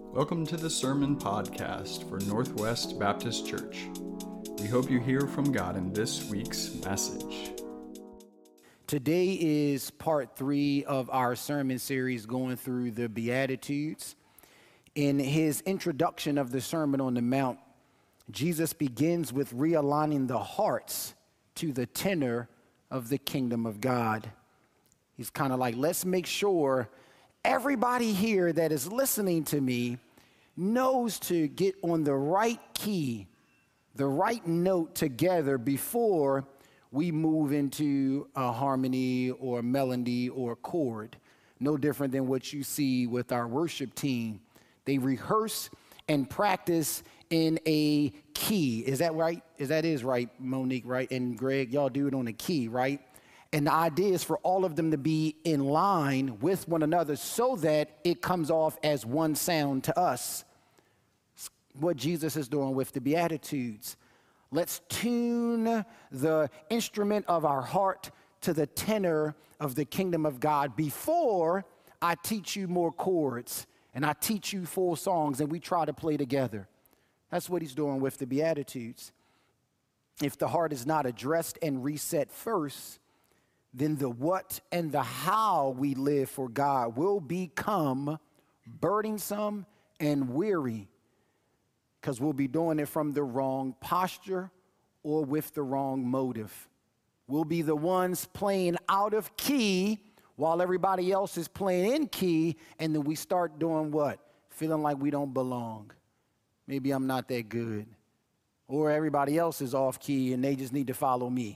Welcome to the Sermon Podcast for Northwest Baptist Church. We hope you hear from God in this week's message. Today is part 3 of our sermon series going through the Beatitudes. In his introduction of the Sermon on the Mount, Jesus begins with realigning the hearts to the tenor of the kingdom of God. He's kind of like, let's make sure everybody here that is listening to me knows to get on the right key, the right note together before we move into a harmony or melody or chord. No different than what you see with our worship team. They rehearse and practice in a key. Is that right? That is right, Monique, right? And Greg, y'all do it on a key, right? And the idea is for all of them to be in line with one another so that it comes off as one sound to us. It's what Jesus is doing with the Beatitudes. Let's tune the instrument of our heart to the tenor of the kingdom of God before I teach you more chords and I teach you full songs and we try to play together. That's what he's doing with the Beatitudes. If the heart is not addressed and reset first, then the what and the how we live for God will become burdensome and weary because we'll be doing it from the wrong posture or with the wrong motive. We'll be the ones playing out of key while everybody else is playing in key, and then we start doing what? Feeling like we don't belong. Maybe I'm not that good. Or everybody else is off key and they just need to follow me.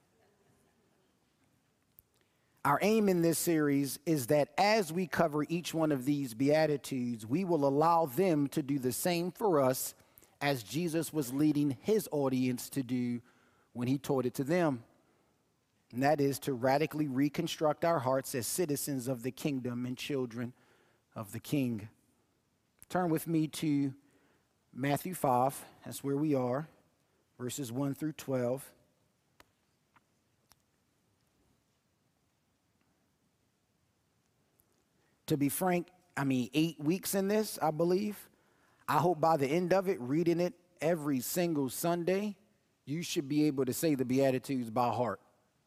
Our aim in this series is that as we cover each one of these Beatitudes, we will allow them to do the same for us as Jesus was leading his audience to do when he taught it to them. And that is to radically reconstruct our hearts as citizens of the kingdom and children of the King. Turn with me to Matthew 5. That's where we are, verses 1 through 12. To be frank, 8 weeks in this, I believe. I hope by the end of it, reading it every single Sunday, you should be able to say the Beatitudes by heart.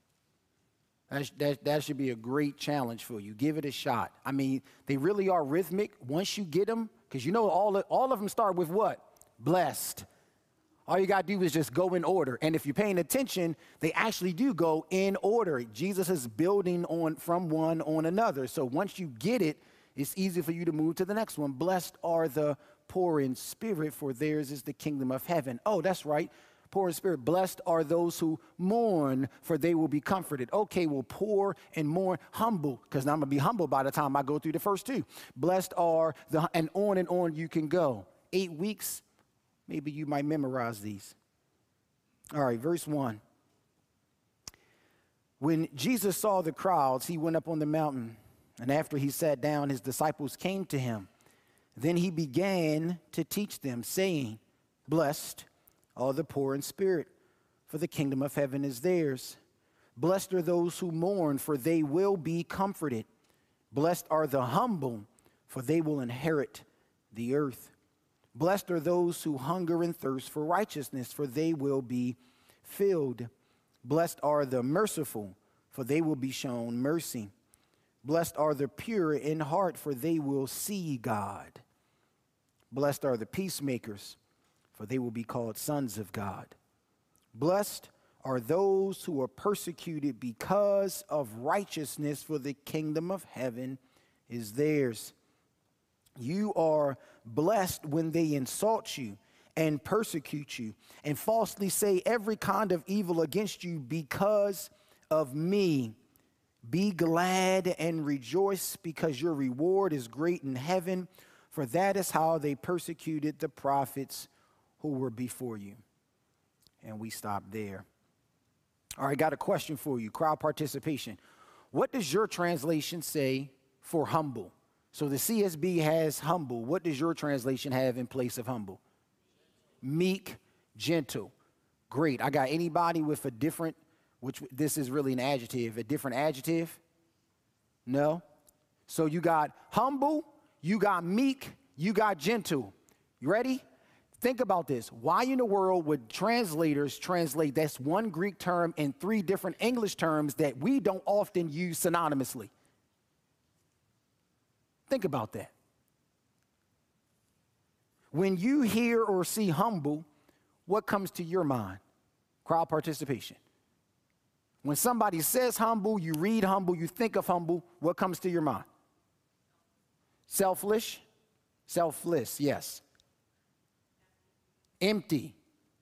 That should be a great challenge for you. Give it a shot. They really are rhythmic once you get them, because you know all of them start with what? Blessed. All you got to do is just go in order. And if you're paying attention, they actually do go in order. Jesus is building on from one on another. So once you get it, it's easy for you to move to the next one. Blessed are the poor in spirit, for theirs is the kingdom of heaven. Oh, that's right. Poor in spirit. Blessed are those who mourn, for they will be comforted. Okay, well, poor and mourn, humble, because I'm going to be humble by the time I go through the first two. Blessed are and on you can go. 8 weeks. Maybe you might memorize these. All right, verse 1. When Jesus saw the crowds, he went up on the mountain, and after he sat down, his disciples came to him. Then he began to teach them, saying, Blessed are the poor in spirit, for the kingdom of heaven is theirs. Blessed are those who mourn, for they will be comforted. Blessed are the humble, for they will inherit the earth. Blessed are those who hunger and thirst for righteousness, for they will be filled. Blessed are the merciful, for they will be shown mercy. Blessed are the pure in heart, for they will see God. Blessed are the peacemakers, for they will be called sons of God. Blessed are those who are persecuted because of righteousness, for the kingdom of heaven is theirs. You are blessed when they insult you and persecute you and falsely say every kind of evil against you because of me. Be glad and rejoice, because your reward is great in heaven, for that is how they persecuted the prophets who were before you. And we stop there. All right, got a question for you. Crowd participation. What does your translation say for humble? So the CSB has humble. What does your translation have in place of humble? Meek, gentle. Great. I got anybody with a different, which this is really an adjective, a different adjective? No? So you got humble, you got meek, You got gentle. You ready? Think about this. Why in the world would translators translate this one Greek term in 3 different English terms that we don't often use synonymously? Think about that. When you hear or see humble, what comes to your mind? Crowd participation. When somebody says humble, you read humble, you think of humble, what comes to your mind? Selfish? Selfless, yes. Empty.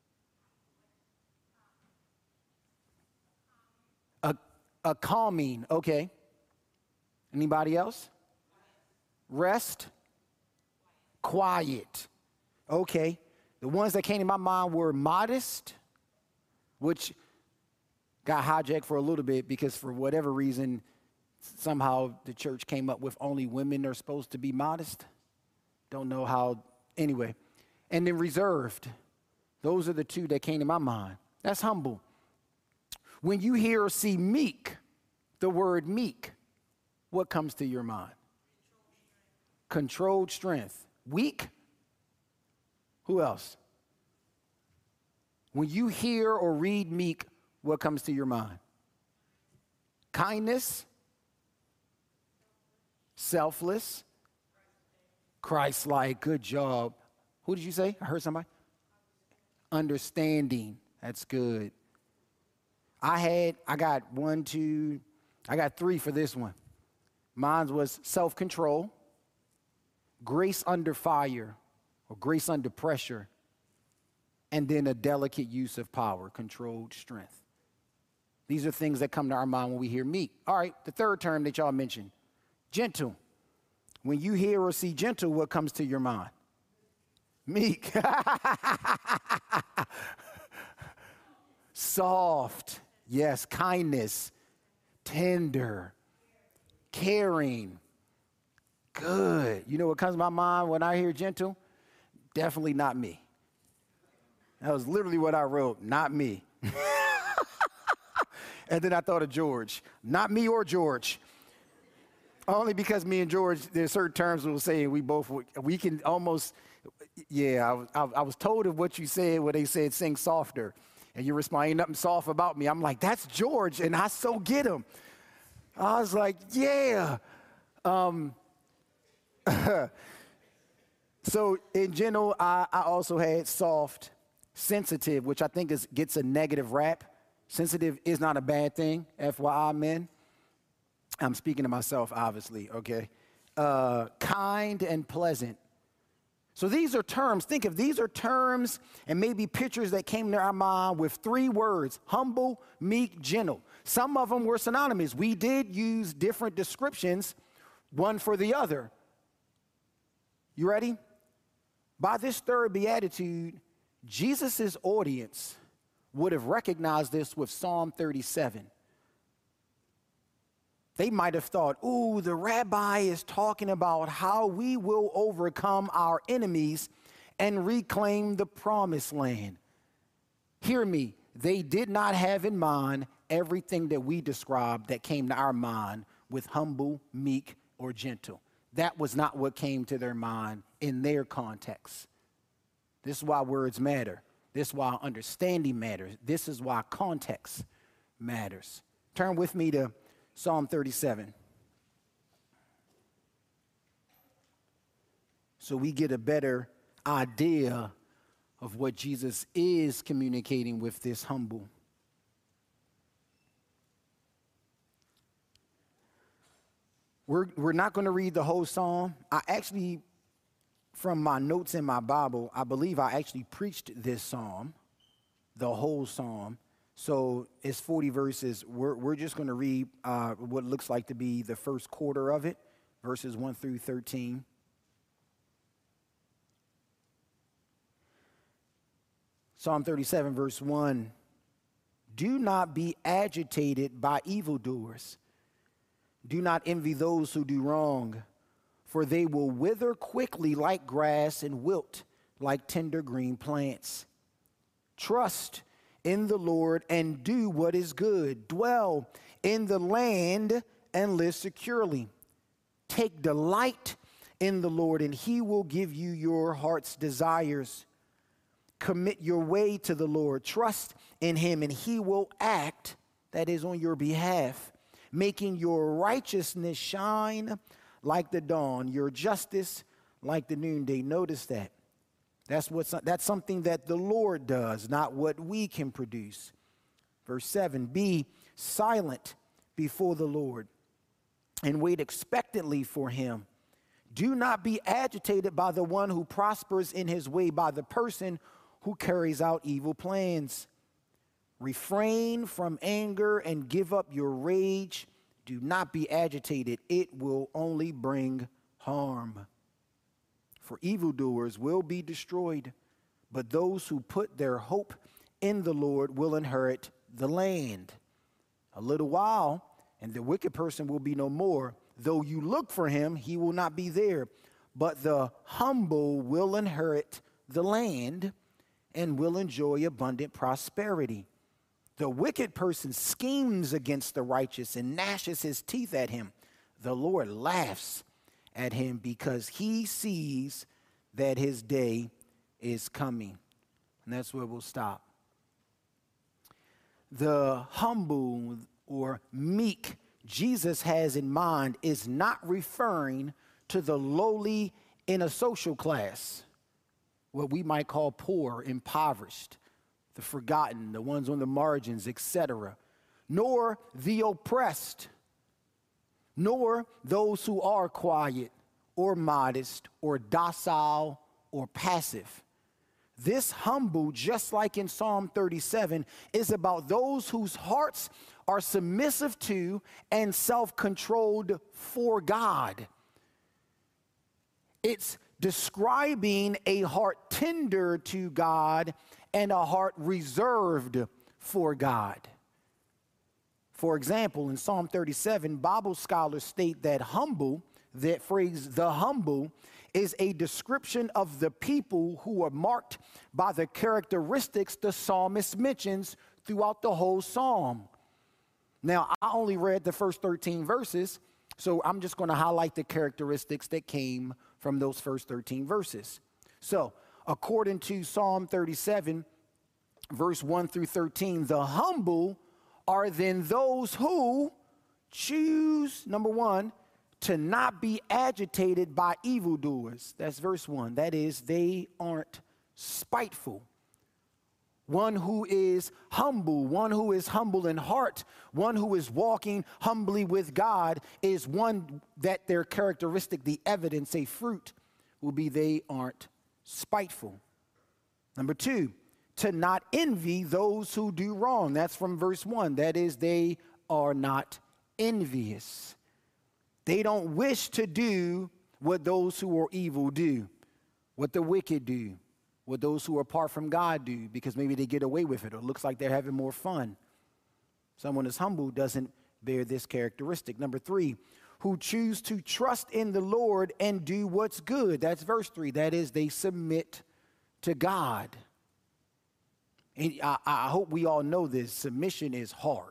A calming, okay. Anybody else? Rest. Quiet. Okay. The ones that came to my mind were modest, which got hijacked for a little bit because for whatever reason, somehow the church came up with only women are supposed to be modest. Don't know how. Anyway. And then reserved. Those are the 2 that came to my mind. That's humble. When you hear or see meek, the word meek, what comes to your mind? Controlled strength. Weak? Who else? When you hear or read meek, what comes to your mind? Kindness? Selfless? Christ-like. Good job. Who did you say? I heard somebody. Understanding. That's good. I got 3 for this one. Mine was self-control, grace under fire, or grace under pressure, and then a delicate use of power, controlled strength. These are things that come to our mind when we hear meek. All right, the 3rd term that y'all mentioned, gentle. When you hear or see gentle, what comes to your mind? Meek. Soft. Yes, kindness. Tender. Caring. Good. You know what comes to my mind when I hear gentle? Definitely not me. That was literally what I wrote. Not me. And then I thought of George. Not me or George. Only because me and George, there's certain terms we'll say, and we can almost, yeah, I was told of what you said when they said sing softer. And you respond, ain't nothing soft about me. I'm like, that's George, and I so get him. I was like, yeah. So in general, I also had soft, sensitive, which I think gets a negative rap. Sensitive is not a bad thing, FYI, men. I'm speaking to myself, obviously, okay? Kind and pleasant. So these are terms. Think of these are terms and maybe pictures that came to our mind with 3 words: humble, meek, gentle. Some of them were synonymous. We did use different descriptions, one for the other. You ready? By this 3rd beatitude, Jesus' audience would have recognized this with Psalm 37. They might have thought, ooh, the rabbi is talking about how we will overcome our enemies and reclaim the promised land. Hear me, they did not have in mind everything that we described that came to our mind with humble, meek, or gentle. That was not what came to their mind in their context. This is why words matter. This is why understanding matters. This is why context matters. Turn with me to Psalm 37. So we get a better idea of what Jesus is communicating with this humble. We're not going to read the whole psalm. I actually, from my notes in my Bible, I believe I actually preached this psalm, the whole psalm. So it's 40 verses. We're just going to read what looks like to be the first quarter of it, verses 1 through 13. Psalm 37, verse 1. Do not be agitated by evildoers. Do not envy those who do wrong, for they will wither quickly like grass and wilt like tender green plants. Trust in the Lord and do what is good. Dwell in the land and live securely. Take delight in the Lord, and he will give you your heart's desires. Commit your way to the Lord. Trust in him, and he will act, that is, on your behalf, making your righteousness shine like the dawn, your justice like the noonday. Notice that. That's something that the Lord does, not what we can produce. Verse 7, be silent before the Lord and wait expectantly for him. Do not be agitated by the one who prospers in his way, by the person who carries out evil plans. Refrain from anger and give up your rage. Do not be agitated. It will only bring harm. For evildoers will be destroyed, but those who put their hope in the Lord will inherit the land. A little while, and the wicked person will be no more. Though you look for him, he will not be there. But the humble will inherit the land and will enjoy abundant prosperity. The wicked person schemes against the righteous and gnashes his teeth at him. The Lord laughs at him because he sees that his day is coming. And that's where we'll stop. The humble or meek Jesus has in mind is not referring to the lowly in a social class, what we might call poor, impoverished, the forgotten, the ones on the margins, etc., nor the oppressed, nor those who are quiet or modest or docile or passive. This humble, just like in Psalm 37, is about those whose hearts are submissive to and self-controlled for God. It's describing a heart tender to God and a heart reserved for God. For example, in Psalm 37, Bible scholars state that humble, that phrase, the humble, is a description of the people who are marked by the characteristics the psalmist mentions throughout the whole psalm. Now, I only read the first 13 verses, so I'm just going to highlight the characteristics that came from those first 13 verses. So, according to Psalm 37, verse 1 through 13, the humble are then those who choose, number one, to not be agitated by evildoers. That's verse 1. That is, they aren't spiteful. One who is humble in heart, one who is walking humbly with God is one that their characteristic, the evidence, a fruit, will be they aren't spiteful. Number 2, to not envy those who do wrong. That's from verse 1. That is, they are not envious. They don't wish to do what those who are evil do, what the wicked do, what those who are apart from God do, because maybe they get away with it or it looks like they're having more fun. Someone who's humble doesn't bear this characteristic. Number 3, who choose to trust in the Lord and do what's good. That's verse 3. That is, they submit to God. And I hope we all know this. Submission is hard.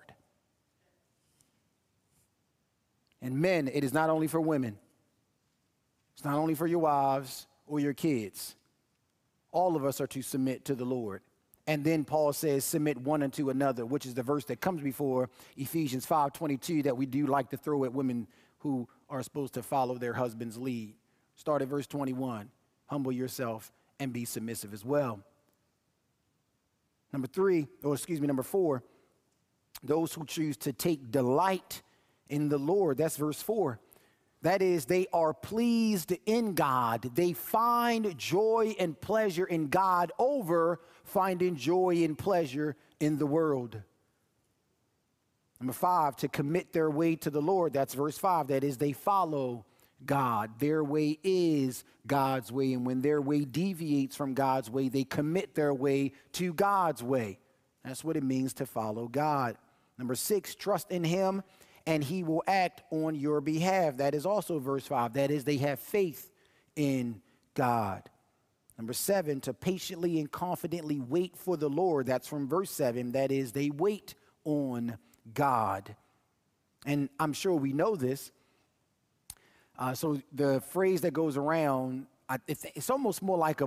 And men, it is not only for women. It's not only for your wives or your kids. All of us are to submit to the Lord. And then Paul says, submit one unto another, which is the verse that comes before Ephesians 5:22 that we do like to throw at women who are supposed to follow their husband's lead. Start at verse 21. Humble yourself and be submissive as well. Number 4, those who choose to take delight in the Lord. That's verse 4. That is, they are pleased in God. They find joy and pleasure in God over finding joy and pleasure in the world. Number 5, to commit their way to the Lord. That's verse 5. That is, they follow God. Their way is God's way. And when their way deviates from God's way, they commit their way to God's way. That's what it means to follow God. Number 6, trust in him and he will act on your behalf. That is also verse 5. That is, they have faith in God. Number 7, to patiently and confidently wait for the Lord. That's from verse 7. That is, they wait on God. And I'm sure we know this. So the phrase that goes around, it's almost more like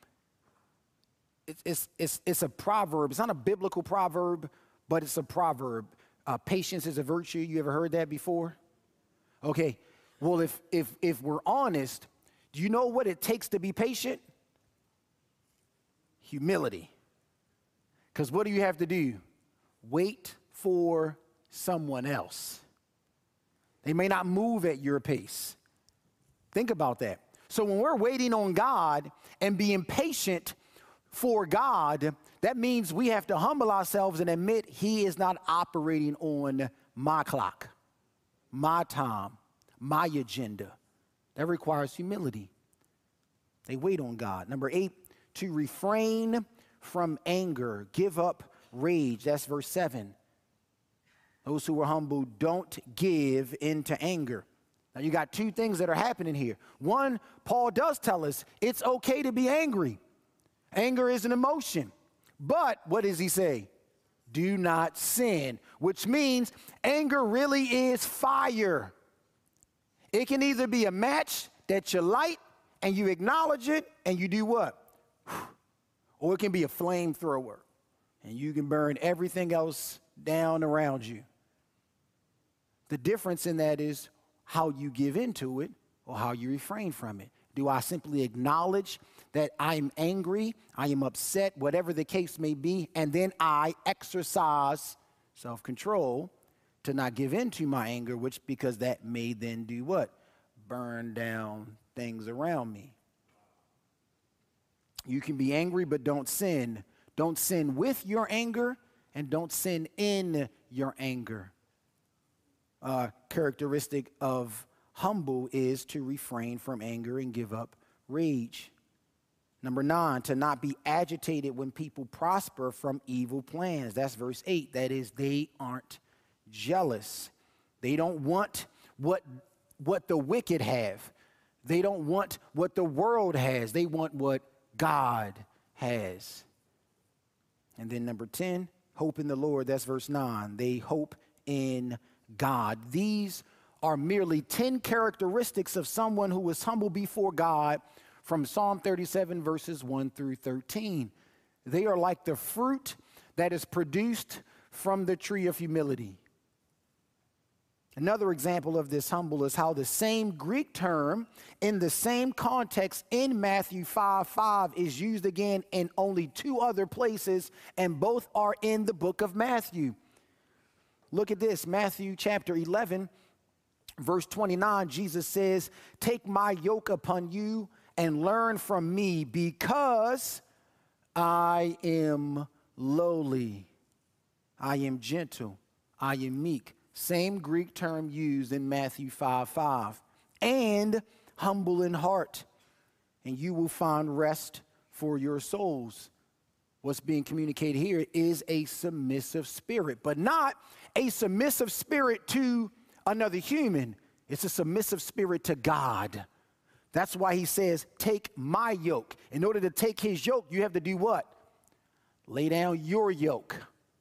it's a proverb. It's not a biblical proverb, but it's a proverb. Patience is a virtue. You ever heard that before? Okay. Well, if we're honest, do you know what it takes to be patient? Humility. Because what do you have to do? Wait for someone else. They may not move at your pace. Think about that. So when we're waiting on God and being patient for God, that means we have to humble ourselves and admit He is not operating on my clock, my time, my agenda. That requires humility. They wait on God. Number 8, to refrain from anger, give up rage. That's verse 7. Those who are humble don't give into anger. Now, you got two things that are happening here. One, Paul does tell us it's okay to be angry. Anger is an emotion. But what does he say? Do not sin, which means anger really is fire. It can either be a match that you light and you acknowledge it and you do what? Or it can be a flamethrower and you can burn everything else down around you. The difference in that is how you give into it or how you refrain from it. Do I simply acknowledge that I'm angry, I am upset, whatever the case may be, and then I exercise self-control to not give into my anger, because that may then do what? Burn down things around me. You can be angry, but don't sin. Don't sin with your anger, and don't sin in your anger. Characteristic of humble is to refrain from anger and give up rage. Number 9, to not be agitated when people prosper from evil plans. That's verse 8. That is, they aren't jealous. They don't want what the wicked have. They don't want what the world has. They want what God has. And then number 10, hope in the Lord. That's verse 9. They hope in God. These are merely 10 characteristics of someone who is humble before God from Psalm 37, verses 1 through 13. They are like the fruit that is produced from the tree of humility. Another example of this humble is how the same Greek term in the same context in Matthew 5:5 is used again in only 2 other places, and both are in the book of Matthew. Look at this, Matthew chapter 11, verse 29, Jesus says, "Take my yoke upon you and learn from me, because I am lowly, I am gentle, I am meek." Same Greek term used in Matthew 5:5. And humble in heart, and you will find rest for your souls. What's being communicated here is a submissive spirit, but not a submissive spirit to another human. It's a submissive spirit to God. That's why he says, take my yoke. In order to take his yoke, you have to do what? Lay down your yoke.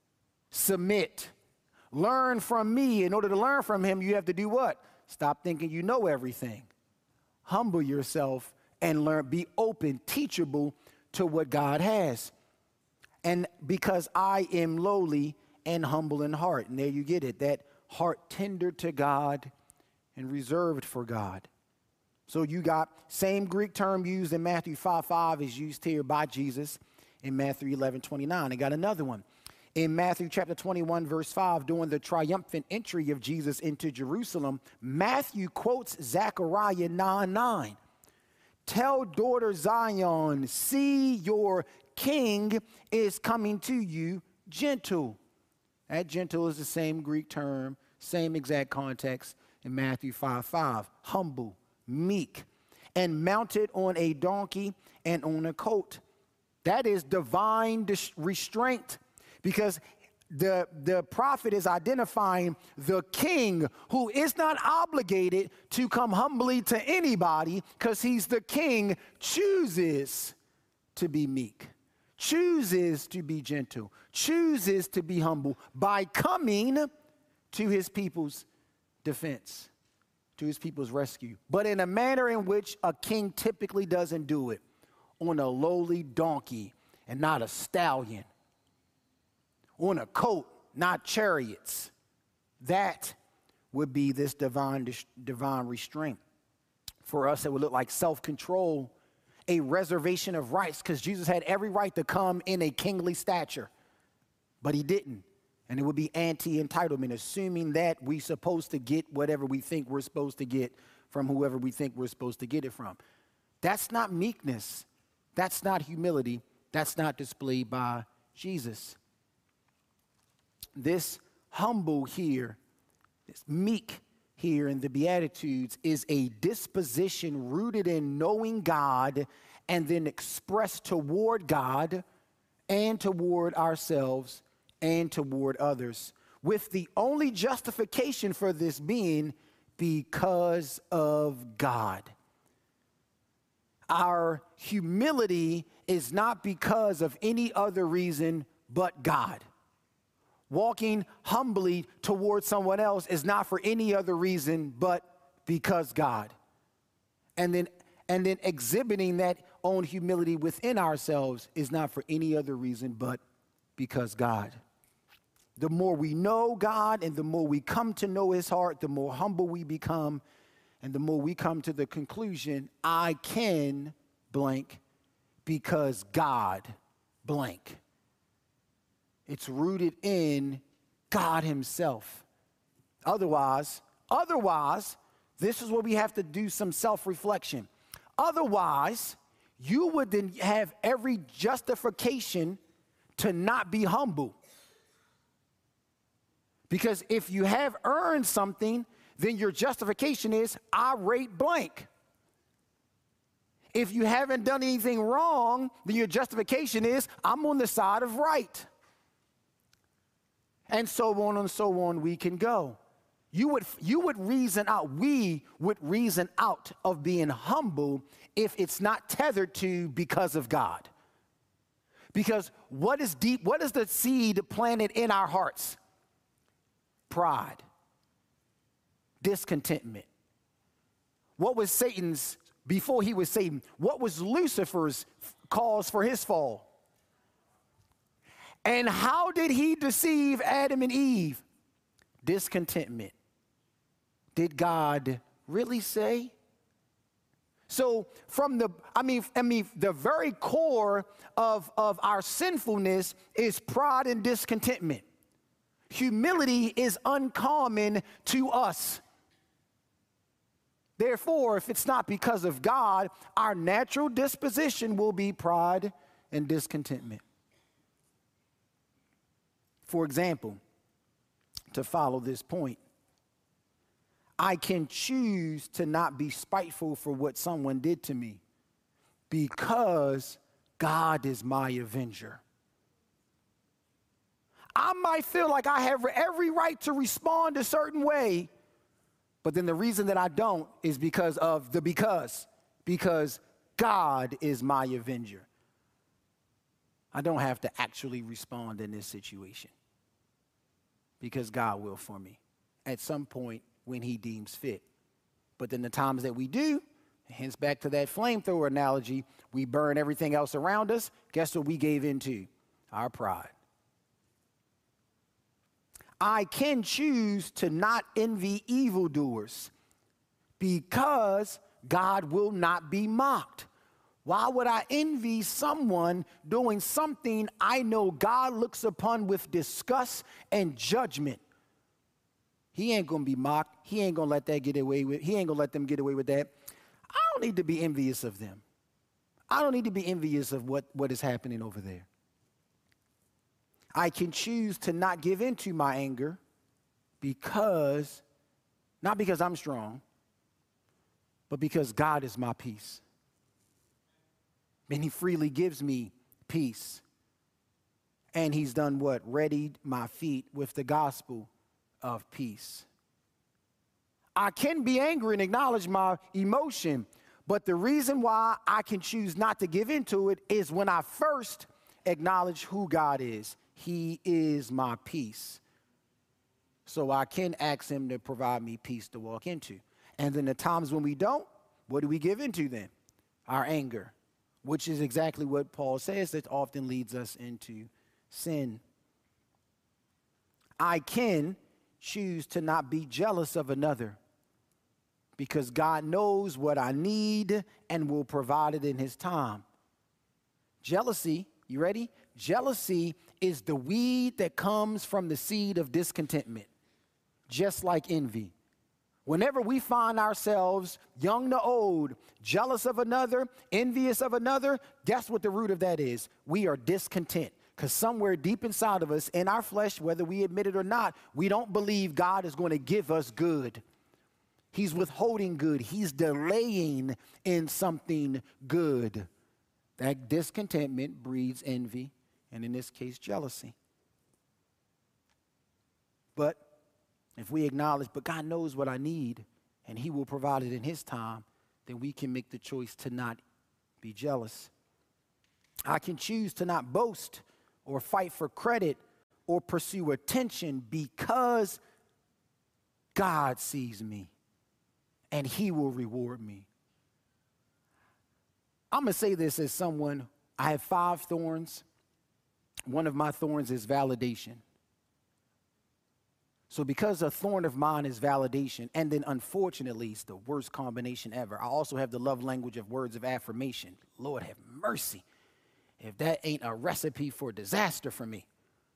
Submit. Learn from me. In order to learn from him, you have to do what? Stop thinking you know everything. Humble yourself and learn. Be open, teachable to what God has. And because I am lowly and humble in heart. And there you get it. That heart tender to God and reserved for God. So you got same Greek term used in Matthew 5:5 is used here by Jesus in Matthew 11:29. I got another one. In Matthew chapter 21, verse 5, during the triumphant entry of Jesus into Jerusalem, Matthew quotes Zechariah 9:9. Tell daughter Zion, see your king is coming to you gentle. That gentle is the same Greek term, same exact context in Matthew 5:5. Humble, meek, and mounted on a donkey and on a colt. That is divine restraint, because the prophet is identifying the king who is not obligated to come humbly to anybody, because he's the king, chooses to be meek, chooses to be gentle, chooses to be humble by coming to his people's defense, to his people's rescue, but in a manner in which a king typically doesn't do it, on a lowly donkey and not a stallion, on a coat, not chariots. That would be this divine restraint. For us, it would look like self-control, a reservation of rights, because Jesus had every right to come in a kingly stature, but he didn't. And it would be anti-entitlement, assuming that we're supposed to get whatever we think we're supposed to get from whoever we think we're supposed to get it from. That's not meekness. That's not humility. That's not displayed by Jesus. This humble here, this meek here in the Beatitudes is a disposition rooted in knowing God and then expressed toward God and toward ourselves and toward others, with the only justification for this being because of God. Our humility is not because of any other reason but God. Walking humbly towards someone else is not for any other reason but because God. And then exhibiting that own humility within ourselves is not for any other reason but because God. The more we know God and the more we come to know his heart, the more humble we become, and the more we come to the conclusion, I can blank because God blank. It's rooted in God himself. Otherwise, this is where we have to do some self-reflection. Otherwise, you would then have every justification to not be humble. Because if you have earned something, then your justification is, I rate blank. If you haven't done anything wrong, then your justification is, I'm on the side of right. And so on and so on we can go. We would reason out of being humble if it's not tethered to because of God. Because what is the seed planted in our hearts? Pride, discontentment. What was Satan's, before he was Satan, what was Lucifer's cause for his fall? And how did he deceive Adam and Eve? Discontentment. Did God really say? So from the very core of our sinfulness is pride and discontentment. Humility is uncommon to us. Therefore, if it's not because of God, our natural disposition will be pride and discontentment. For example, to follow this point, I can choose to not be spiteful for what someone did to me because God is my avenger. I might feel like I have every right to respond a certain way, but then the reason that I don't is because God is my avenger. I don't have to actually respond in this situation because God will for me at some point when he deems fit. But then the times that we do, hence back to that flamethrower analogy, we burn everything else around us. Guess what we gave into? Our pride. I can choose to not envy evildoers because God will not be mocked. Why would I envy someone doing something I know God looks upon with disgust and judgment? He ain't going to be mocked. He ain't going to let that get away with. He ain't going to let them get away with that. I don't need to be envious of them. I don't need to be envious of what is happening over there. I can choose to not give in to my anger not because I'm strong, but because God is my peace. And he freely gives me peace. And he's done what? Readied my feet with the gospel of peace. I can be angry and acknowledge my emotion, but the reason why I can choose not to give into it is when I first acknowledge who God is. He is my peace. So I can ask him to provide me peace to walk into. And then the times when we don't, what do we give into then? Our anger, which is exactly what Paul says that often leads us into sin. I can choose to not be jealous of another because God knows what I need and will provide it in his time. Jealousy, you ready? Jealousy is the weed that comes from the seed of discontentment, just like envy. Whenever we find ourselves, young to old, jealous of another, envious of another, guess what the root of that is? We are discontent. Because somewhere deep inside of us, in our flesh, whether we admit it or not, we don't believe God is going to give us good. He's withholding good. He's delaying in something good. That discontentment breeds envy, and in this case, jealousy. But if we acknowledge, but God knows what I need, and he will provide it in his time, then we can make the choice to not be jealous. I can choose to not boast or fight for credit or pursue attention because God sees me and he will reward me. I'm going to say this as someone, I have 5 thorns. One of my thorns is validation. So because a thorn of mine is validation, and then unfortunately it's the worst combination ever, I also have the love language of words of affirmation. Lord have mercy if that ain't a recipe for disaster for me.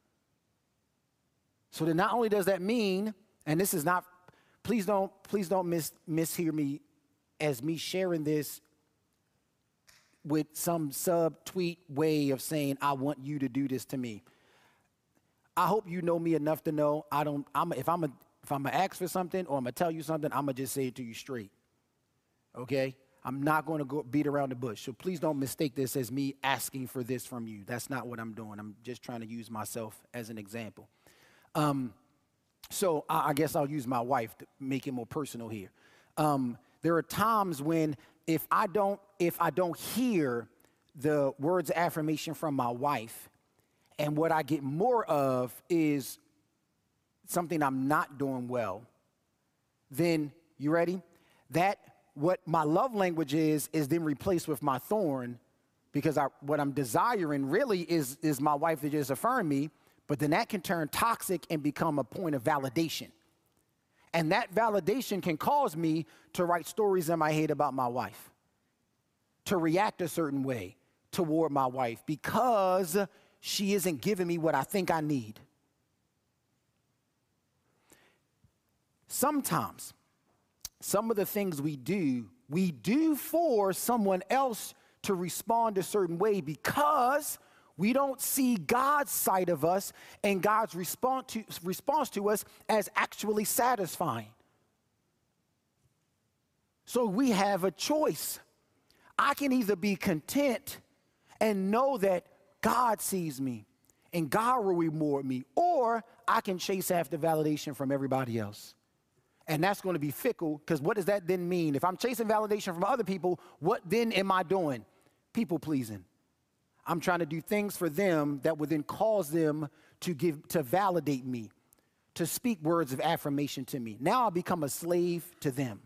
So then not only does that mean, and this is not, please don't mishear me as me sharing this with some sub-tweet way of saying, I want you to do this to me. I hope you know me enough to know if I'm gonna ask for something or I'm gonna tell you something, I'm gonna just say it to you straight. Okay? I'm not going to go beat around the bush. So please don't mistake this as me asking for this from you. That's not what I'm doing. I'm just trying to use myself as an example. So I guess I'll use my wife to make it more personal here. There are times when if I don't hear the words of affirmation from my wife, and what I get more of is something I'm not doing well, then, you ready? What my love language is then replaced with my thorn, because what I'm desiring really is my wife to just affirm me, but then that can turn toxic and become a point of validation. And that validation can cause me to write stories in my head about my wife, to react a certain way toward my wife because she isn't giving me what I think I need. Sometimes, some of the things we do for someone else to respond a certain way because we don't see God's side of us and God's response to us as actually satisfying. So we have a choice. I can either be content and know that God sees me and God will reward me, or I can chase after validation from everybody else. And that's going to be fickle, because what does that then mean? If I'm chasing validation from other people, what then am I doing? People pleasing. I'm trying to do things for them that would then cause them to validate me, to speak words of affirmation to me. Now I become a slave to them.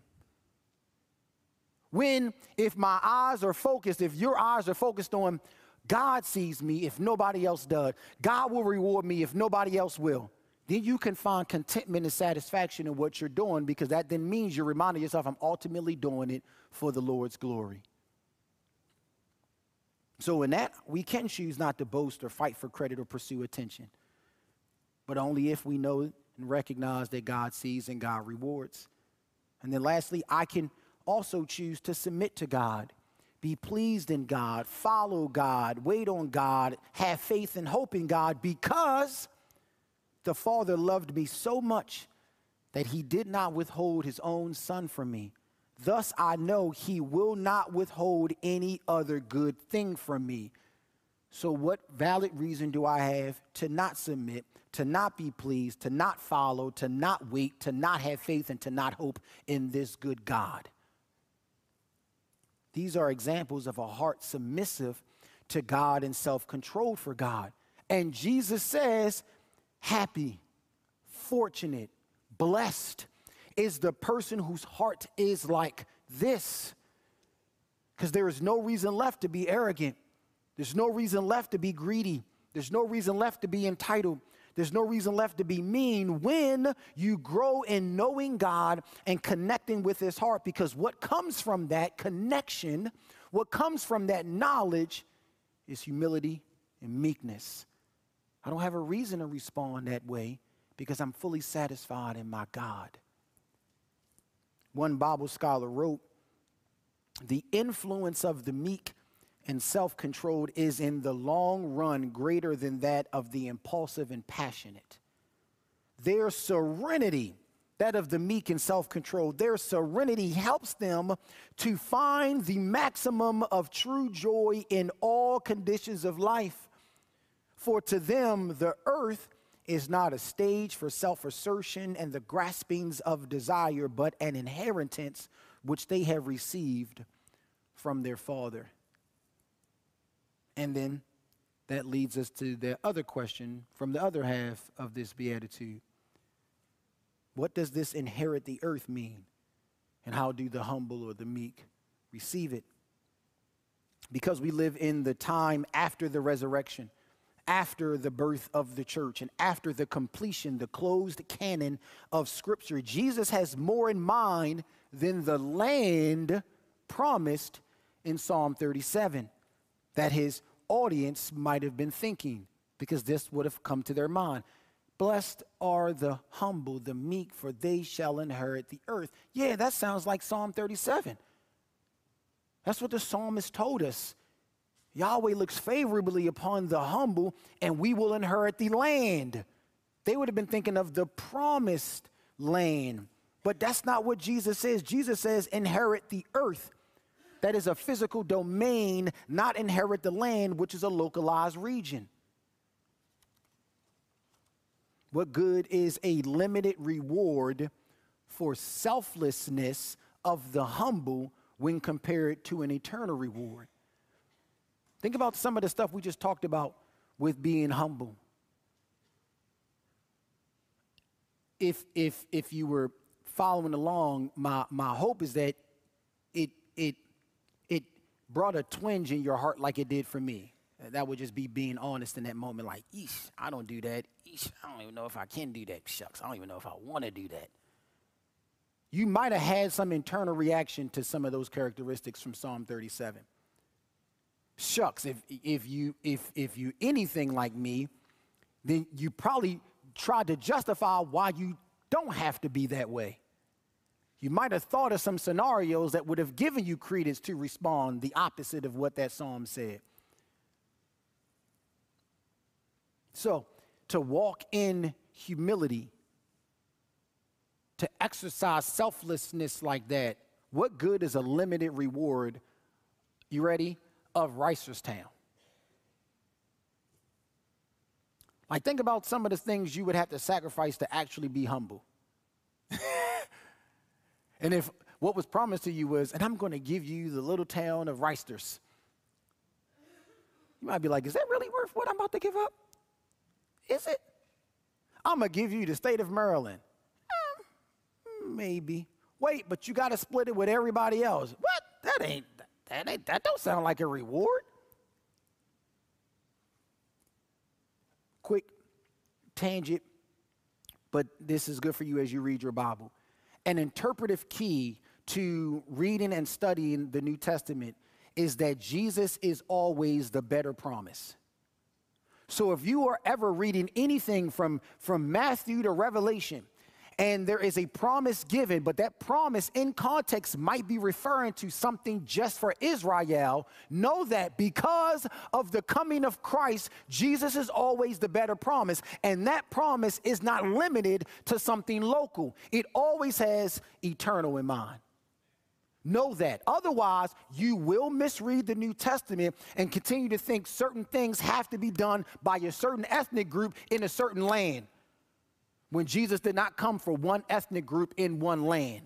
If my eyes are focused, if your eyes are focused on God sees me if nobody else does, God will reward me if nobody else will, then you can find contentment and satisfaction in what you're doing, because that then means you're reminding yourself, I'm ultimately doing it for the Lord's glory. So in that, we can choose not to boast or fight for credit or pursue attention, but only if we know and recognize that God sees and God rewards. And then lastly, I can also choose to submit to God, be pleased in God, follow God, wait on God, have faith and hope in God, because the Father loved me so much that he did not withhold his own Son from me. Thus I know he will not withhold any other good thing from me. So what valid reason do I have to not submit, to not be pleased, to not follow, to not wait, to not have faith, and to not hope in this good God? These are examples of a heart submissive to God and self-controlled for God. And Jesus says, happy, fortunate, blessed is the person whose heart is like this. Because there is no reason left to be arrogant. There's no reason left to be greedy. There's no reason left to be entitled. There's no reason left to be mean when you grow in knowing God and connecting with his heart. Because what comes from that connection, what comes from that knowledge is humility and meekness. I don't have a reason to respond that way because I'm fully satisfied in my God. One Bible scholar wrote, the influence of the meek and self-controlled is in the long run greater than that of the impulsive and passionate. Their serenity, that of the meek and self-controlled, their serenity helps them to find the maximum of true joy in all conditions of life. For to them, the earth is not a stage for self-assertion and the graspings of desire, but an inheritance which they have received from their Father. And then that leads us to the other question from the other half of this beatitude. What does this inherit the earth mean? And how do the humble or the meek receive it? Because we live in the time after the resurrection, after the birth of the church, and after the completion, the closed canon of Scripture, Jesus has more in mind than the land promised in Psalm 37 that his audience might have been thinking, because this would have come to their mind. Blessed are the humble, the meek, for they shall inherit the earth. Yeah, that sounds like Psalm 37. That's what the psalmist told us. Yahweh looks favorably upon the humble, and we will inherit the land. They would have been thinking of the promised land. But that's not what Jesus says. Jesus says, inherit the earth. That is a physical domain, not inherit the land, which is a localized region. What good is a limited reward for selflessness of the humble when compared to an eternal reward? Think about some of the stuff we just talked about with being humble. If you were following along, my hope is that it brought a twinge in your heart like it did for me. That would just be being honest in that moment, like, eesh, I don't do that. Eesh, I don't even know if I can do that. Shucks, I don't even know if I want to do that. You might have had some internal reaction to some of those characteristics from Psalm 37. Shucks, if you anything like me, then you probably tried to justify why you don't have to be that way. You might have thought of some scenarios that would have given you credence to respond the opposite of what that psalm said. So, to walk in humility, to exercise selflessness like that, what good is a limited reward, you ready, of Reisterstown? Like, think about some of the things you would have to sacrifice to actually be humble. And if what was promised to you was, and I'm going to give you the little town of Reisters, you might be like, is that really worth what I'm about to give up? Is it? I'm going to give you the state of Maryland. Maybe. Wait, but you got to split it with everybody else. What? That don't sound like a reward. Quick tangent, but this is good for you as you read your Bible. An interpretive key to reading and studying the New Testament is that Jesus is always the better promise. So if you are ever reading anything from Matthew to Revelation, and there is a promise given, but that promise in context might be referring to something just for Israel, know that because of the coming of Christ, Jesus is always the better promise. And that promise is not limited to something local. It always has eternal in mind. Know that. Otherwise, you will misread the New Testament and continue to think certain things have to be done by a certain ethnic group in a certain land, when Jesus did not come for one ethnic group in one land.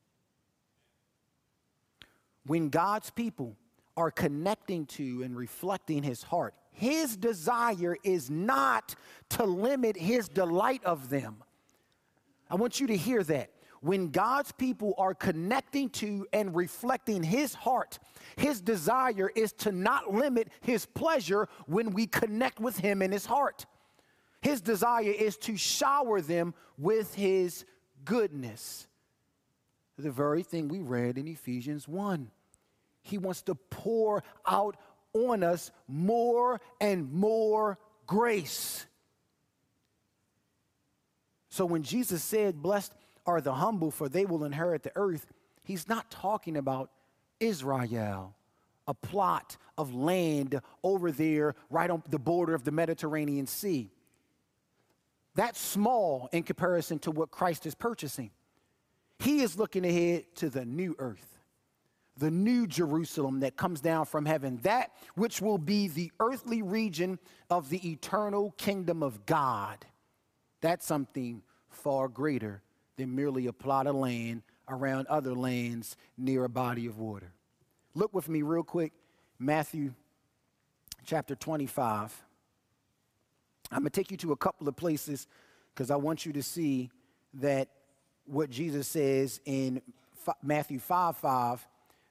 When God's people are connecting to and reflecting his heart, his desire is not to limit his delight of them. I want you to hear that. when God's people are connecting to and reflecting his heart, his desire is to not limit his pleasure when we connect with him in his heart. His desire is to shower them with his goodness. The very thing we read in Ephesians 1. He wants to pour out on us more and more grace. So when Jesus said, blessed are the humble, for they will inherit the earth, he's not talking about Israel, a plot of land over there right on the border of the Mediterranean Sea. That's small in comparison to what Christ is purchasing. He is looking ahead to the new earth, the new Jerusalem that comes down from heaven, that which will be the earthly region of the eternal kingdom of God. That's something far greater than merely a plot of land around other lands near a body of water. Look with me real quick, Matthew chapter 25. I'm going to take you to a couple of places because I want you to see that what Jesus says in Matthew 5:5,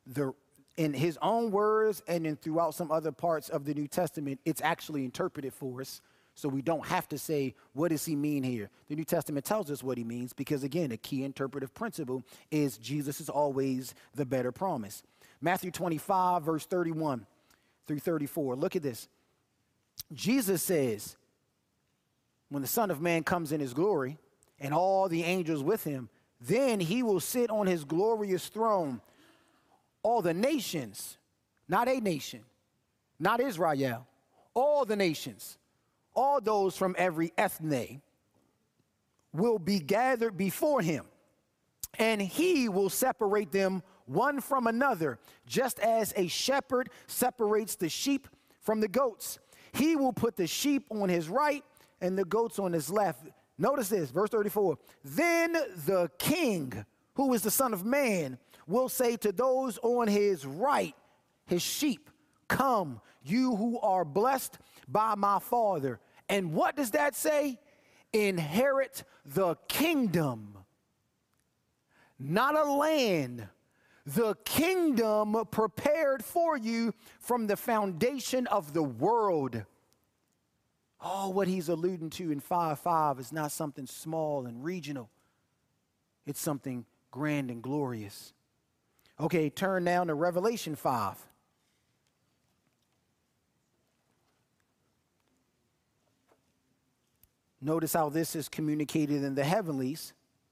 in his own words and then throughout some other parts of the New Testament, it's actually interpreted for us. So we don't have to say, what does he mean here? The New Testament tells us what he means because, again, a key interpretive principle is Jesus is always the better promise. Matthew 25, verse 31 through 34. Look at this. Jesus says, when the Son of Man comes in his glory and all the angels with him, then he will sit on his glorious throne. All the nations, not a nation, not Israel, all the nations, all those from every ethne will be gathered before him, and he will separate them one from another, just as a shepherd separates the sheep from the goats. He will put the sheep on his right and the goats on his left. Notice this, verse 34. Then the king, who is the Son of Man, will say to those on his right, his sheep, come, you who are blessed by my Father. And what does that say? Inherit the kingdom. Not a land. The kingdom prepared for you from the foundation of the world. Oh, what he's alluding to in 5:5 is not something small and regional. It's something grand and glorious. Okay, turn now to Revelation 5. Notice how this is communicated in the heavenlies.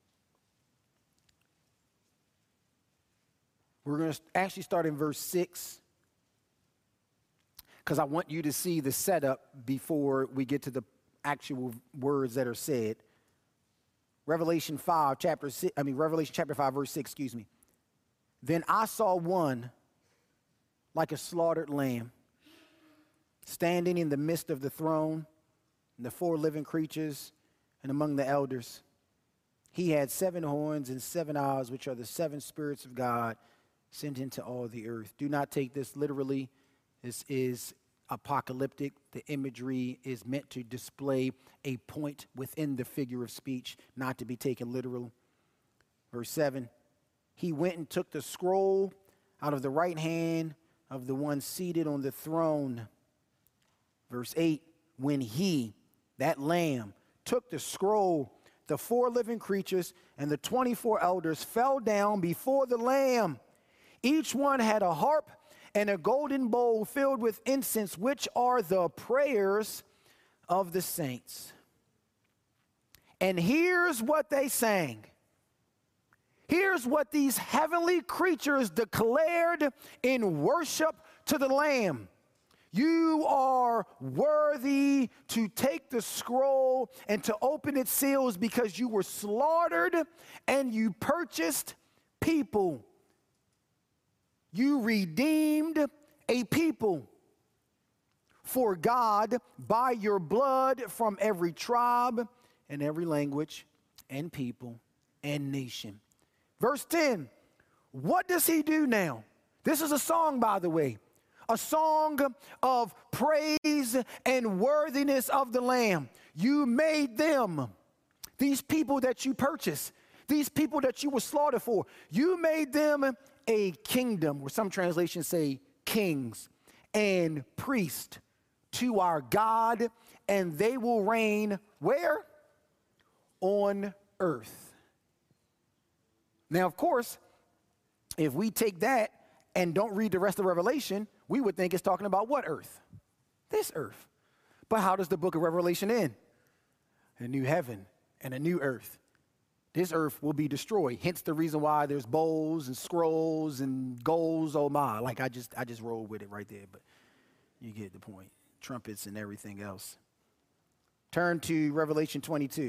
We're going to actually start in verse 6 because I want you to see the setup before we get to the actual words that are said. Revelation chapter 5, verse 6, excuse me. Then I saw one like a slaughtered lamb standing in the midst of the throne and the 4 living creatures and among the elders. He had 7 horns and 7 eyes, which are the 7 spirits of God sent into all the earth. Do not take this literally. This is apocalyptic. The imagery is meant to display a point within the figure of speech, not to be taken literal. Verse 7, he went and took the scroll out of the right hand of the one seated on the throne. Verse 8, when he, that lamb, took the scroll, the 4 living creatures and the 24 elders fell down before the lamb. Each one had a harp and a golden bowl filled with incense, which are the prayers of the saints. And here's what they sang. Here's what these heavenly creatures declared in worship to the Lamb. You are worthy to take the scroll and to open its seals because you were slaughtered and you purchased people. You redeemed a people for God by your blood from every tribe and every language and people and nation. Verse 10, what does he do now? This is a song, by the way, a song of praise and worthiness of the Lamb. You made them, these people that you purchased, These people that you were slaughtered for, you made them a kingdom, or some translations say kings and priests to our God, and they will reign where? On earth. Now, of course, if we take that and don't read the rest of Revelation, we would think it's talking about what earth? This earth. But how does the book of Revelation end? A new heaven and a new earth. This earth will be destroyed. Hence the reason why there's bowls and scrolls and goals. Oh my, like I just rolled with it right there, but you get the point. Trumpets and everything else. Turn to Revelation 22.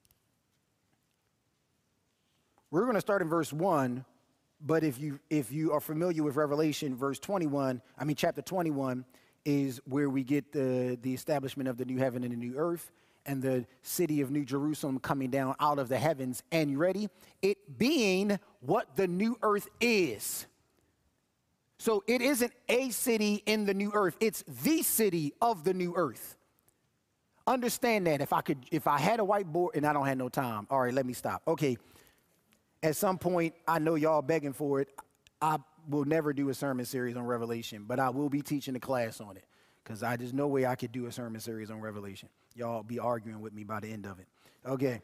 We're going to start in verse 1, but if you are familiar with Revelation, chapter 21 is where we get the establishment of the new heaven and the new earth, and the city of New Jerusalem coming down out of the heavens. And you ready? It being what the new earth is. So it isn't a city in the new earth. It's the city of the new earth. Understand that. If I had a whiteboard, and I don't have no time. All right, let me stop. Okay. At some point, I know y'all begging for it. I will never do a sermon series on Revelation, but I will be teaching a class on it, because there's no way I could do a sermon series on Revelation. Y'all be arguing with me by the end of it. Okay.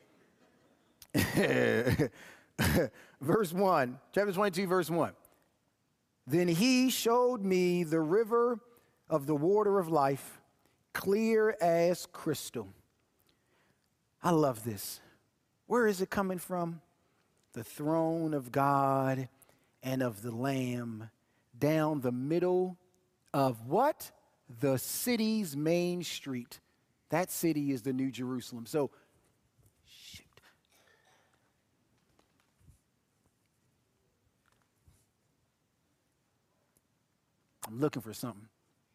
Verse 1, chapter 22, verse 1. Then he showed me the river of the water of life, clear as crystal. I love this. Where is it coming from? The throne of God and of the Lamb, down the middle of what? The city's main street. That city is the New Jerusalem. So, shoot. I'm looking for something.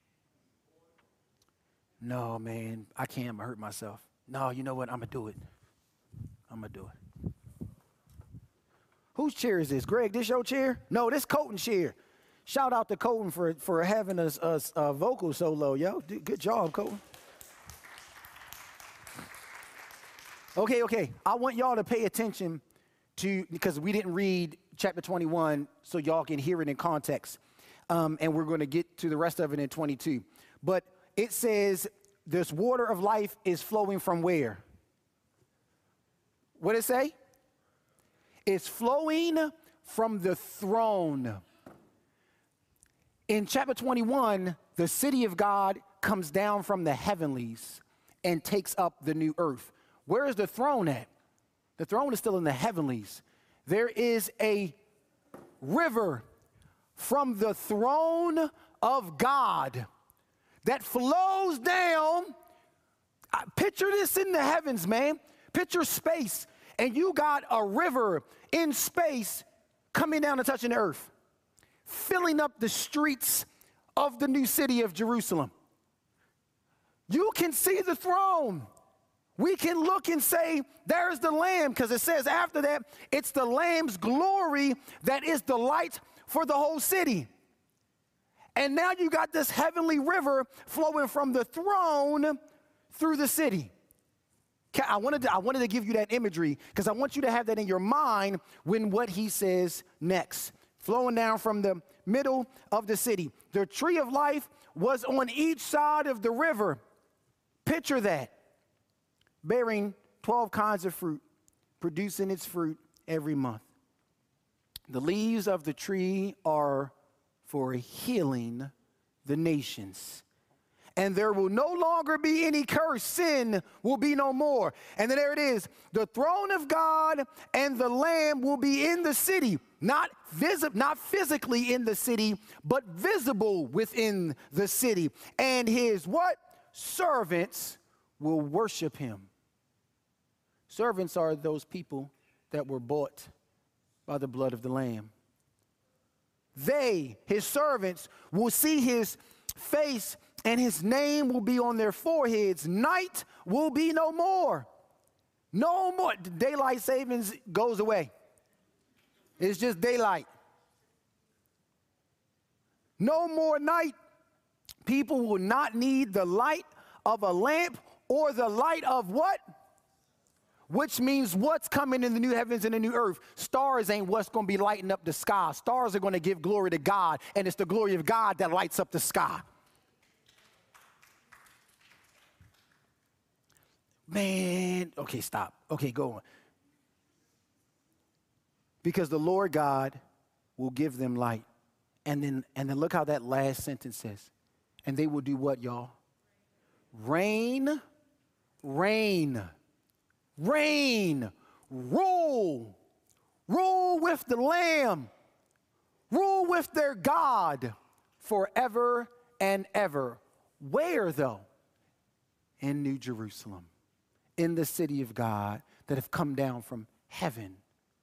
No, man, I can't. I'm going to hurt myself. No, you know what? I'm going to do it. I'm going to do it. Whose chair is this? Greg, this your chair? No, this Colton's chair. Shout out to Colton for having a vocal solo, yo. Good job, Colton. Okay. I want y'all to pay attention to, because we didn't read chapter 21, so y'all can hear it in context. And we're going to get to the rest of it in 22. But it says this water of life is flowing from where? What did it say? It's flowing from the throne. In chapter 21, the city of God comes down from the heavenlies and takes up the new earth. Where is the throne at? The throne is still in the heavenlies. There is a river from the throne of God that flows down. Picture this in the heavens, man. Picture space. And you got a river in space coming down and touching the earth, filling up the streets of the new city of Jerusalem. You can see the throne. We can look and say, there's the Lamb, because it says after that, it's the Lamb's glory that is the light for the whole city. And now you got this heavenly river flowing from the throne through the city. I wanted to give you that imagery because I want you to have that in your mind when what he says next. Flowing down from the middle of the city. The tree of life was on each side of the river. Picture that. Bearing 12 kinds of fruit, producing its fruit every month. The leaves of the tree are for healing the nations. And there will no longer be any curse. Sin will be no more. And then there it is. The throne of God and the Lamb will be in the city. Not physically in the city, but visible within the city. And his what? Servants will worship him. Servants are those people that were bought by the blood of the Lamb. They, his servants, will see his face, and his name will be on their foreheads. Night will be no more. No more. Daylight savings goes away. It's just daylight. No more night. People will not need the light of a lamp or the light of what? which means what's coming in the new heavens and the new earth? Stars ain't what's going to be lighting up the sky. Stars are going to give glory to God, and it's the glory of God that lights up the sky. Man, okay, stop. Okay, go on. Because the Lord God will give them light. And then look how that last sentence says. And they will do what, y'all? Reign, reign, reign, rule, rule with the Lamb, rule with their God forever and ever. Where, though? In New Jerusalem, in the city of God that have come down from heaven.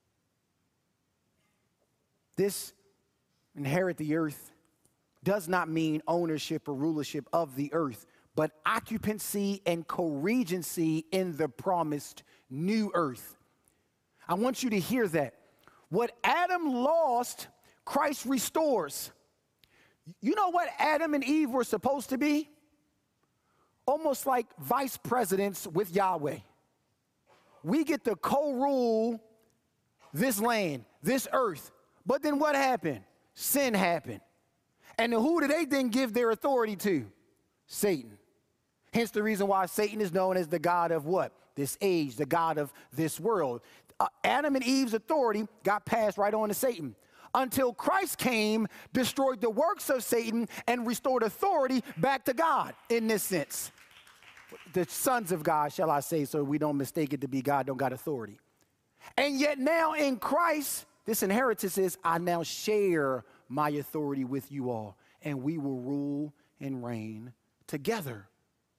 This inherit the earth does not mean ownership or rulership of the earth, but occupancy and co-regency in the promised new earth. I want you to hear that. What Adam lost, Christ restores. You know what Adam and Eve were supposed to be? Almost like vice presidents with Yahweh. We get to co-rule this land, this earth. But then what happened? Sin happened. And who did they then give their authority to? Satan. Hence the reason why Satan is known as the god of what? This age, the god of this world. Adam and Eve's authority got passed right on to Satan. Until Christ came, destroyed the works of Satan, and restored authority back to God in this sense. The sons of God, shall I say, so we don't mistake it to be God don't got authority. And yet now in Christ, this inheritance is, I now share my authority with you all, and we will rule and reign together.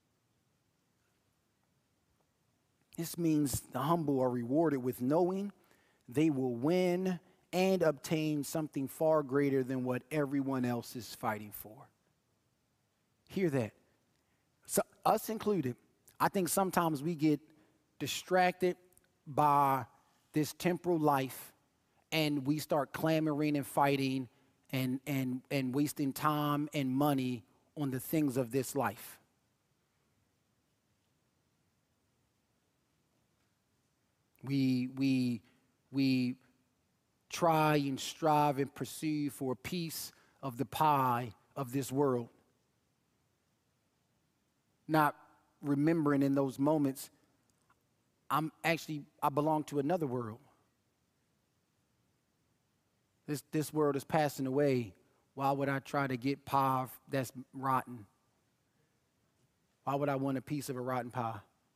This means the humble are rewarded with knowing they will win and obtain something far greater than what everyone else is fighting for. Hear that. So, us included, I think sometimes we get distracted by this temporal life, and we start clamoring and fighting and wasting time and money on the things of this life. We try and strive and pursue for a piece of the pie of this world, not remembering in those moments, I belong to another world. This world is passing away. Why would I try to get pie that's rotten? Why would I want a piece of a rotten pie?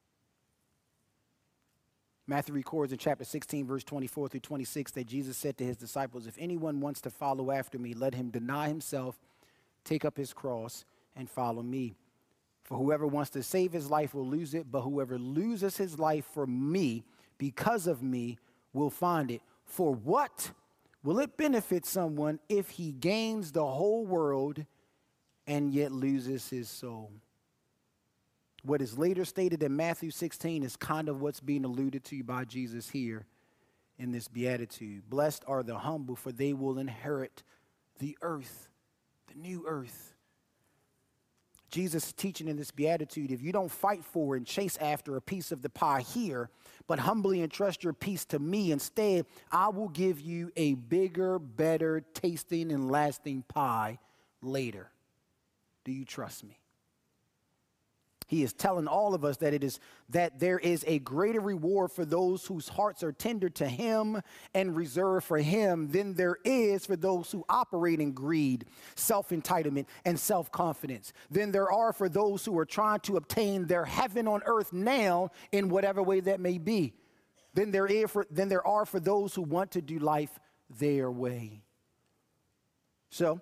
Matthew records in chapter 16, verse 24 through 26, that Jesus said to his disciples, if anyone wants to follow after me, let him deny himself, take up his cross, and follow me. For whoever wants to save his life will lose it, but whoever loses his life for me, because of me, will find it. For what will it benefit someone if he gains the whole world and yet loses his soul? What is later stated in Matthew 16 is kind of what's being alluded to by Jesus here in this beatitude. Blessed are the humble, for they will inherit the earth, the new earth. Jesus is teaching in this beatitude, if you don't fight for and chase after a piece of the pie here, but humbly entrust your piece to me instead, I will give you a bigger, better tasting and lasting pie later. Do you trust me? He is telling all of us that there is a greater reward for those whose hearts are tender to him and reserved for him than there is for those who operate in greed, self-entitlement, and self-confidence, than there are for those who are trying to obtain their heaven on earth now in whatever way that may be, than there are for those who want to do life their way. So,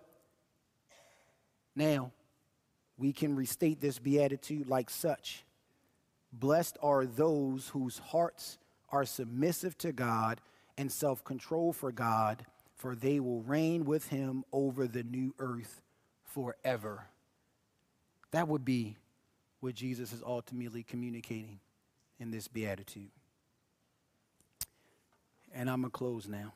now, we can restate this beatitude like such. Blessed are those whose hearts are submissive to God and self-control for God, for they will reign with him over the new earth forever. That would be what Jesus is ultimately communicating in this beatitude. And I'm going to close now.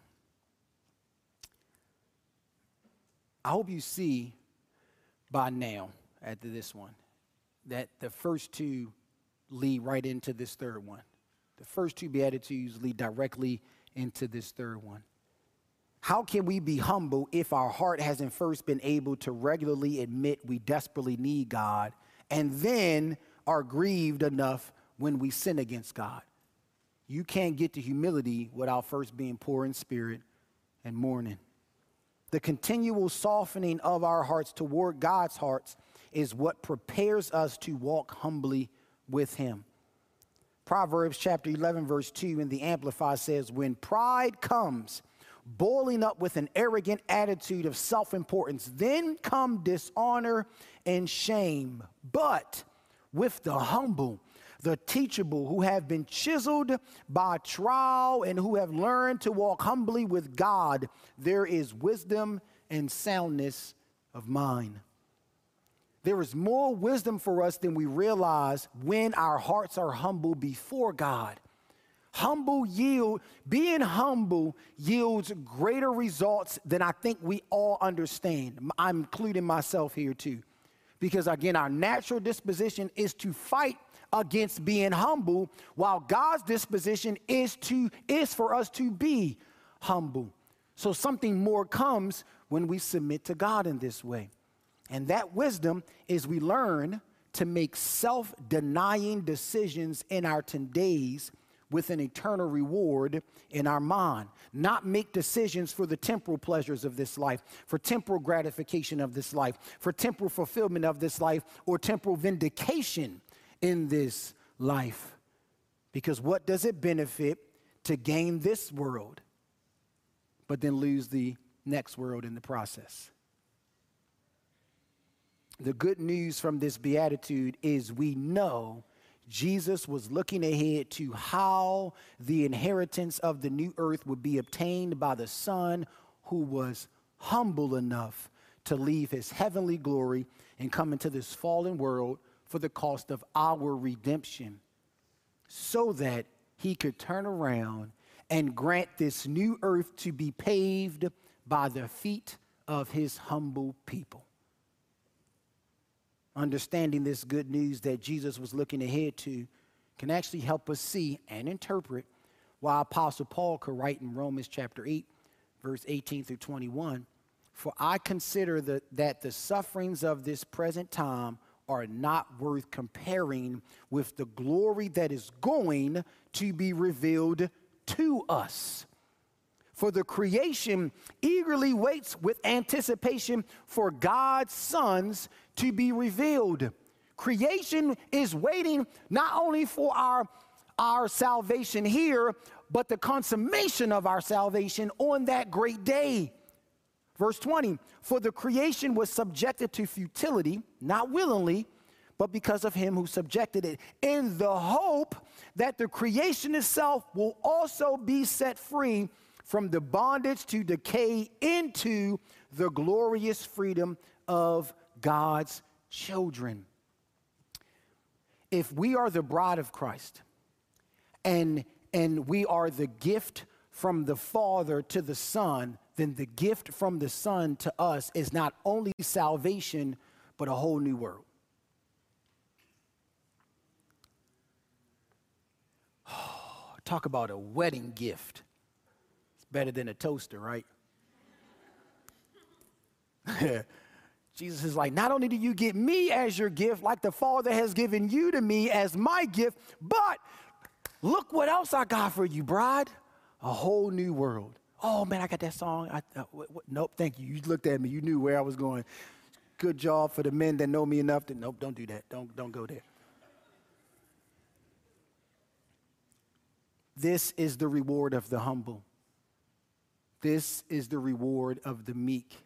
I hope you see by now, after this one, that the first two lead right into this third one. The first two Beatitudes lead directly into this third one. How can we be humble if our heart hasn't first been able to regularly admit we desperately need God and then are grieved enough when we sin against God? You can't get to humility without first being poor in spirit and mourning. The continual softening of our hearts toward God's hearts is what prepares us to walk humbly with him. Proverbs chapter 11, verse 2 in the Amplified says, when pride comes, boiling up with an arrogant attitude of self-importance, then come dishonor and shame. But with the humble, the teachable, who have been chiseled by trial and who have learned to walk humbly with God, there is wisdom and soundness of mind. There is more wisdom for us than we realize when our hearts are humble before God. Being humble yields greater results than I think we all understand. I'm including myself here too. Because again, our natural disposition is to fight against being humble, while God's disposition is for us to be humble. So something more comes when we submit to God in this way. And that wisdom is we learn to make self-denying decisions in our 10 days with an eternal reward in our mind. Not make decisions for the temporal pleasures of this life, for temporal gratification of this life, for temporal fulfillment of this life, or temporal vindication in this life. Because what does it benefit to gain this world, but then lose the next world in the process? The good news from this beatitude is we know Jesus was looking ahead to how the inheritance of the new earth would be obtained by the Son who was humble enough to leave his heavenly glory and come into this fallen world for the cost of our redemption, so that he could turn around and grant this new earth to be paved by the feet of his humble people. Understanding this good news that Jesus was looking ahead to can actually help us see and interpret why Apostle Paul could write in Romans chapter 8, verse 18 through 21, for I consider that the sufferings of this present time are not worth comparing with the glory that is going to be revealed to us. For the creation eagerly waits with anticipation for God's sons to be revealed. Creation is waiting not only for our salvation here, but the consummation of our salvation on that great day. Verse 20, for the creation was subjected to futility, not willingly, but because of him who subjected it, in the hope that the creation itself will also be set free from the bondage to decay into the glorious freedom of God's children. If we are the bride of Christ and we are the gift from the Father to the Son, then the gift from the Son to us is not only salvation, but a whole new world. Talk about a wedding gift. It's better than a toaster, right? Jesus is like, not only do you get me as your gift, like the Father has given you to me as my gift, but look what else I got for you, bride. A whole new world. Oh, man, I got that song. Nope, thank you. You looked at me. You knew where I was going. Good job for the men that know me enough to, nope, don't do that. Don't go there. This is the reward of the humble. This is the reward of the meek.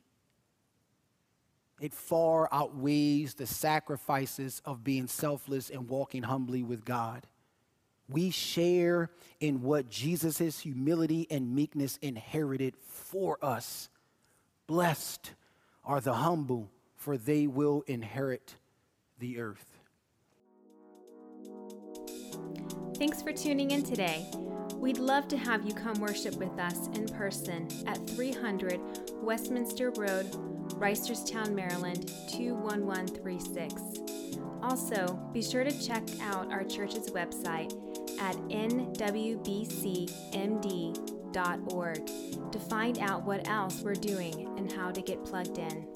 It far outweighs the sacrifices of being selfless and walking humbly with God. We share in what Jesus' humility and meekness inherited for us. Blessed are the humble, for they will inherit the earth. Thanks for tuning in today. We'd love to have you come worship with us in person at 300 Westminster Road, Reisterstown, Maryland, 21136. Also, be sure to check out our church's website at nwbcmd.org to find out what else we're doing and how to get plugged in.